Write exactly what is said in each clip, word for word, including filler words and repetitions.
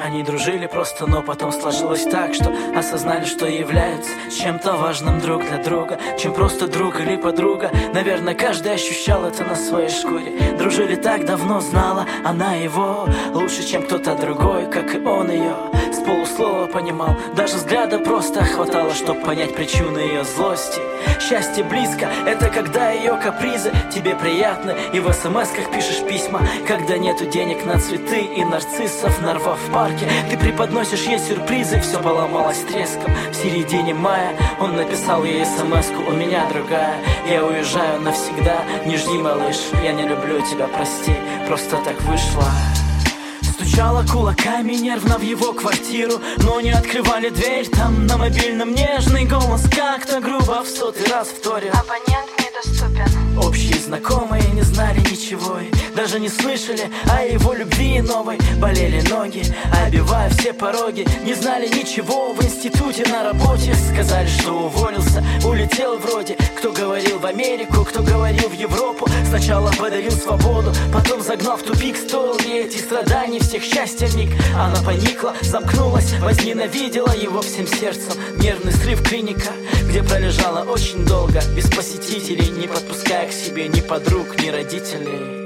Они дружили просто, но потом сложилось так, что осознали, что являются чем-то важным друг для друга, чем просто друг или подруга. Наверное, каждый ощущал это на своей шкуре. Дружили так давно, знала она его лучше, чем кто-то другой, как и он ее. С полуслова понимал, даже взгляда просто хватало, чтобы понять причины ее злости. Счастье близко, это когда ее капризы тебе приятны, и в смс-ках пишешь письма, когда нету денег на цветы и нарциссов, нарвав в парке. Ты преподносишь ей сюрпризы, все поломалось треском. В середине мая он написал ей смс-ку: у меня другая, я уезжаю навсегда. Не жди, малыш, я не люблю тебя, прости, просто так вышло. Стучала кулаками нервно в его квартиру, но не открывали дверь. Там на мобильном нежный голос как-то грубо в сотый раз вторил: абонент недоступен. Общие знакомые не знали ничего и даже не слышали о его любви новой. Болели ноги, обивая все пороги. Не знали ничего в институте, на работе. Сказали, что уволился, улетел вроде. Кто говорил в Америку, кто говорил в Европу. Сначала подарил свободу, потом загнал в тупик. Стоил ей эти страданий, всех счастья миг. Она поникла, замкнулась, возненавидела его всем сердцем. Нервный срыв, клиника, где пролежала очень долго, без посетителей, не подпуская к себе ни подруг, ни родителей.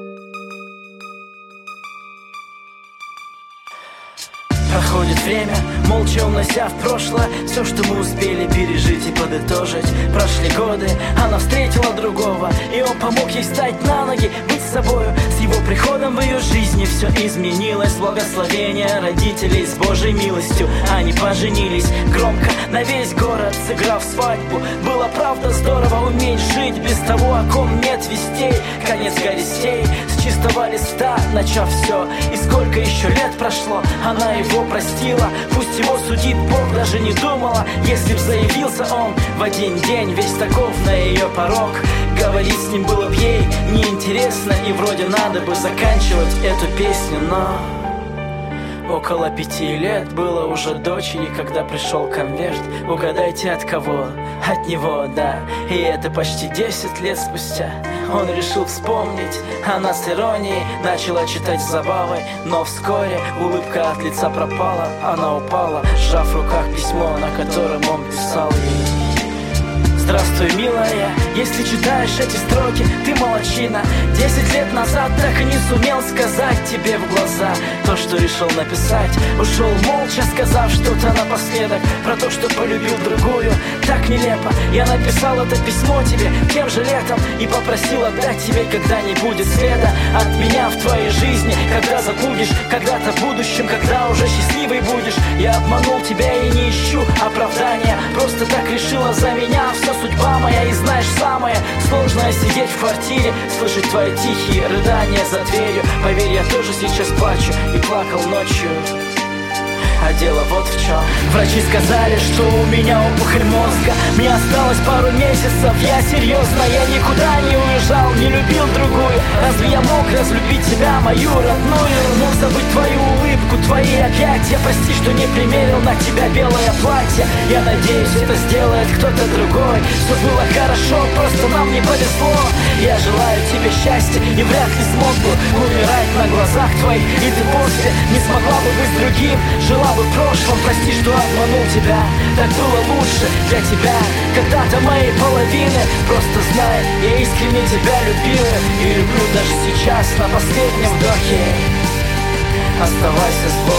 Проходит время, молча унося в прошлое все, что мы успели пережить и подытожить. Прошли годы, она встретила другого, и он помог ей стать на ноги, быть собою. С его приходом в ее жизни все изменилось. Благословение родителей с Божьей милостью. Они поженились громко на весь город, сыграв свадьбу. Было правда здорово уметь жить без того, о ком нет вестей. Конец горестей, с чистого листа начав все. И сколько еще лет прошло, она его простила. Пусть его судит Бог, даже не думала, если б заявился он в один день весь таков на ее порог. Говорить с ним было б ей неинтересно, и вроде надо бы заканчивать эту песню, но около пяти лет было уже дочери, когда пришел конверт. Угадайте, от кого? От него, да. И это почти десять лет спустя. Он решил вспомнить, она с иронией начала читать с забавой. Но вскоре улыбка от лица пропала. Она упала, сжав в руках письмо, на котором он писал ей: здравствуй, милая, если читаешь эти строки, ты молодчина. Десять лет назад так и не сумел сказать тебе в глаза то, что решил написать. Ушел молча, сказав что-то напоследок про то, что полюбил другую. Так нелепо, я написал это письмо тебе тем же летом и попросил отдать тебе, когда не будет следа от меня в твоей жизни. Когда забудешь, когда-то в будущем, когда уже счастливый будешь. Я обманул тебя и не ищу оправдания, просто так решила за меня. Все судьба моя, и знаешь, самое сложное сидеть в квартире, слышать твои тихие рыдания за дверью. Поверь, я тоже сейчас плачу и плакал ночью. А дело вот в чем. Врачи сказали, что у меня опухоль мозга. Мне осталось пару месяцев, я серьезно. Я никуда не уезжал, не любил другую. Разве я мог разлюбить тебя, мою родную? Мог забыть твою улыбку, твои объятия. Прости, что не примерил на тебя белое платье. Я надеюсь, это сделает кто-то другой. Все было хорошо, просто нам не повезло. Я желаю тебе счастья и вряд ли смог бы умирать на глазах твоих. И ты после не смогла бы быть с другим, жила бы в прошлом. Прости, что обманул тебя, так было лучше для тебя, когда-то моей половины. Просто знай, я искренне тебя любила и люблю даже сейчас на последнем вдохе. Оставайся с Богом.